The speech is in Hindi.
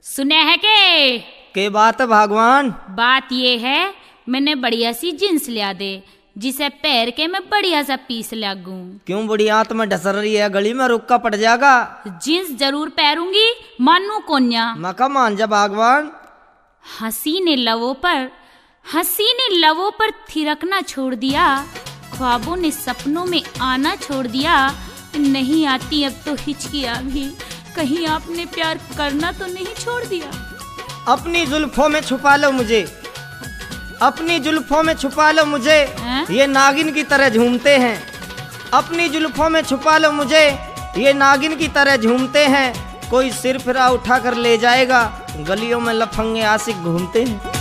सुने है के बात है भगवान? बात ये है, मैंने बढ़िया सी जींस लिया दे जिसे पैर के मैं बढ़िया सा पीस लागू। क्यों बुढ़िया तुम्हें डसर रही है? गली में रुक का पड़ जाएगा। जींस जरूर पहनूंगी, मानू कोन्या। मका मान जा भगवान। हसीने लवों पर थिरकना छोड़ दिया, ख्वाबों ने सपनों में आना छोड़ दिया। नहीं आती अब तो हिचकियां भी, कहीं आपने प्यार करना तो नहीं छोड़ दिया। अपनी जुल्फों में छुपा लो मुझे, अपनी जुल्फों में छुपा लो मुझे, ये नागिन की तरह झूमते हैं। अपनी जुल्फों में छुपा लो मुझे, ये नागिन की तरह झूमते हैं। कोई सिर फिरा उठा कर ले जाएगा, गलियों में लफंगे आशिक घूमते हैं।